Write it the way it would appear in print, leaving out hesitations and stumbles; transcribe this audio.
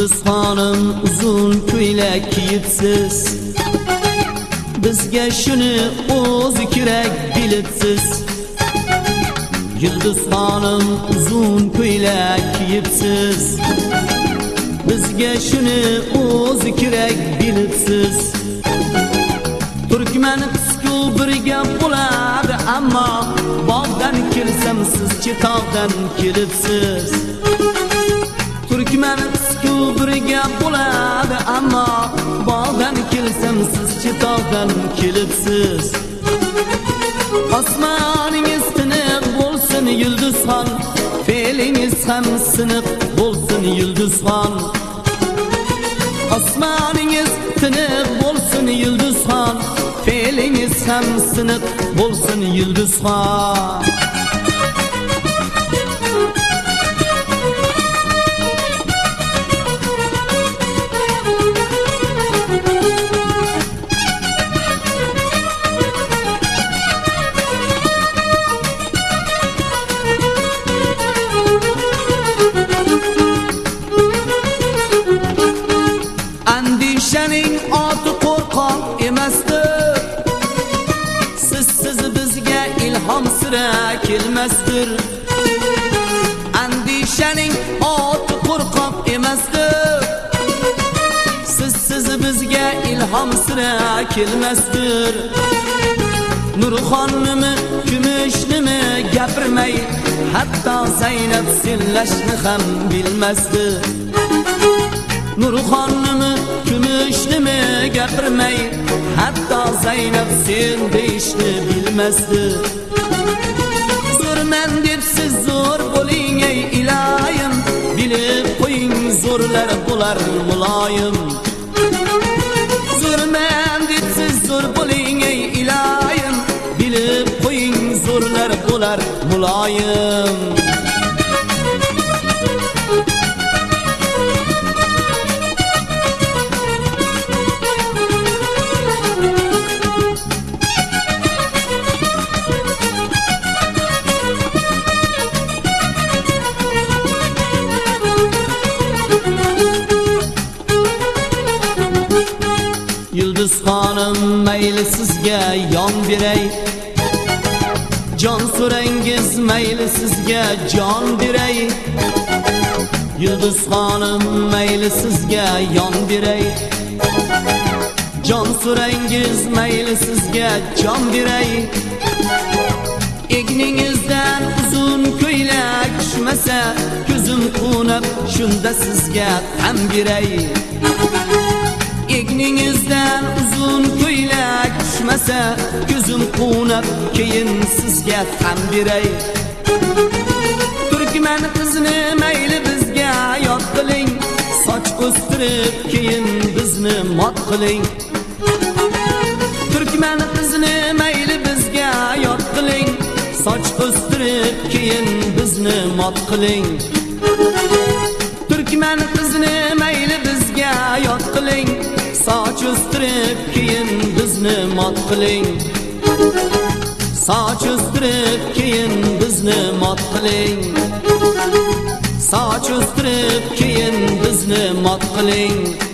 Yulduz xonim uzun ko'ylak kiyibsiz, bizga shuni o'zi kerak bilibsiz. Yulduz xonim uzun ko'ylak kiyibsiz, bizga shuni o'zi kerak bilibsiz. Turkman qisku bir gap bo'ladi, ammo bog'dan kelsam siz chetog'dan kelibsiz. Turkman qisku bir gap bo'ladi, ammo bog'dan kelsam siz chetog'dan kelibsiz. Osmoningiz tiniq bo'lsin Yulduzxon, fe'lingiz ham siniq bo'lsin Yulduzxon. Osmoningiz tiniq bo'lsin Yulduzxon, fe'lingiz ham siniq bo'lsin Yulduzxon. Andishaning oti qo'rqoq emasdir, sizsiz bizga ilhom sira kelmasdir. Andishaning oti qo'rqoq emasdir, sizsiz bizga ilhom sira kelmasdir. Nurxonnimi, kumushnimi gapirmay, hatto Zaynab senlashni ham bilmasdi. Nurxonnimi, kumushnimi gapirmay, hatto Zaynab sen deyishni bilmasdi. Zo'rman deb siz zo'r bo'ling ey iloyim, bilib qo'ying zo'rlar bo'lar muloyim. Zo'rman deb siz zo'r bo'ling ey iloyim, bilib qo'ying zo'rlar bo'lar muloyim. Yulduz xonim mayli sizga yon beray, jon so'rangiz mayli sizga jon beray. Yulduz xonim mayli sizga yon beray, jon so'rangiz mayli sizga jon beray. Egningizdan uzun ko'ylak tushmasa, ko'zim qunab shunda sizga ham beray. Egningizdan uzun ko'ylak tushmasa, ko'zim qunab keyin sizga ham beray. Turkman qizni mayli bizga yod qiling, soch o'stirib keyin bizni mot qiling. Turkman qizni mayli bizga yod qiling, soch o'stirib keyin bizni mot qiling. Turkman qizni mayli bizga yod qiling, soch o'stirib keyin bizni mot qiling. Soch o'stirib keyin bizni mot qiling. Soch o'stirib keyin bizni mot qiling.